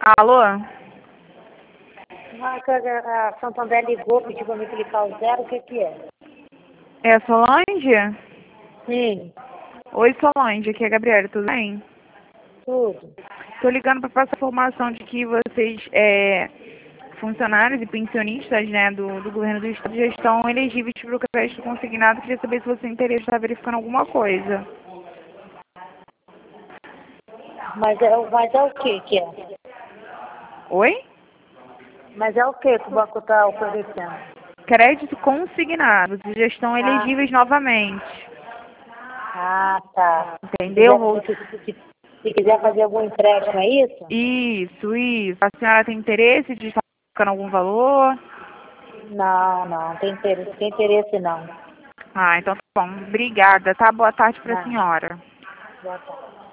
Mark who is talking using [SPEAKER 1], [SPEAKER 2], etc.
[SPEAKER 1] Alô?
[SPEAKER 2] A Santander ligou, pediu para me clicar o zero, o que é?
[SPEAKER 1] É a Solange?
[SPEAKER 2] Sim,
[SPEAKER 1] Oi, Solange, aqui é a Gabriela, tudo bem?
[SPEAKER 2] tudo.
[SPEAKER 1] Tô ligando para passar a informação de que vocês, funcionários e pensionistas, né, do governo do estado, já estão elegíveis para o crédito consignado. Queria saber se você interessa estar verificando alguma coisa.
[SPEAKER 2] Mas é o que é?
[SPEAKER 1] Oi?
[SPEAKER 2] Mas é o que o banco está oferecendo?
[SPEAKER 1] Crédito consignado. Vocês já estão elegíveis novamente.
[SPEAKER 2] Tá.
[SPEAKER 1] Entendeu?
[SPEAKER 2] Se quiser fazer algum empréstimo, é isso?
[SPEAKER 1] Isso. A senhora tem interesse de estar colocando algum valor?
[SPEAKER 2] Não, tem interesse não.
[SPEAKER 1] Ah, então tá bom. Obrigada, tá? Boa tarde para a
[SPEAKER 2] Não,
[SPEAKER 1] senhora.
[SPEAKER 2] boa tarde.